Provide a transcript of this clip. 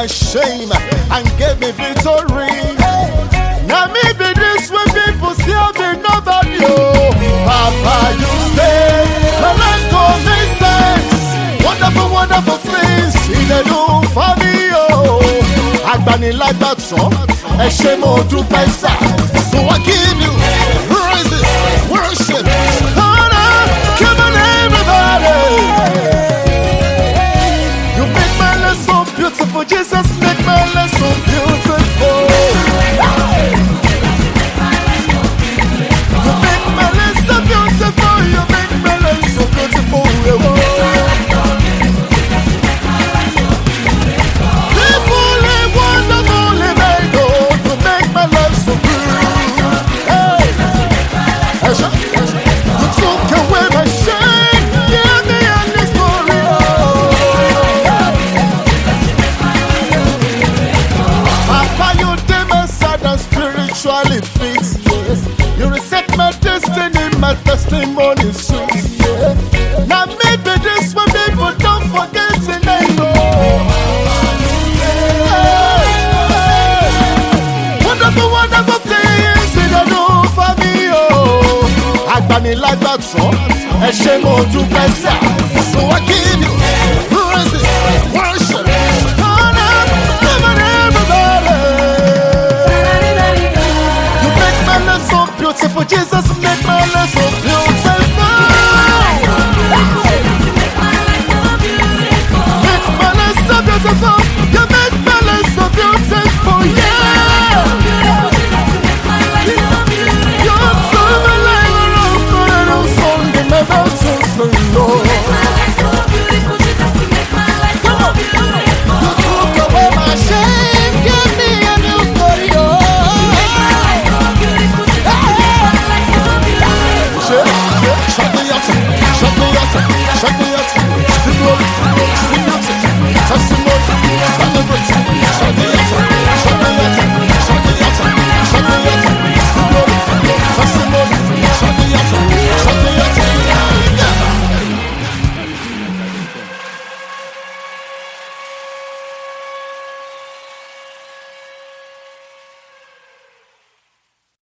my shame and gave me victory. Now maybe this when people see how they know about you. Papa, you say, my life don't make sense. Wonderful, wonderful things in the room for me, oh. Agbanilágbàtàn, ẹ ṣé mo dúpẹ́ sà. So I give you praises, worship, honor, come on everybody. You make my life so beautiful, Jesus, make my life so beautiful. You make my life so beautiful, you make my life so beautiful. You reset my destiny, my testimony sweet. Yeah. Now maybe this one people don't forget the name. Wonderful, wonderful things in the do for me. Oh, Agbanilágbàtàn, ẹ ṣé mo dúpẹ́ sà. So I give you praises, worship, honor, come on everybody. So beautiful, Jesus, make my life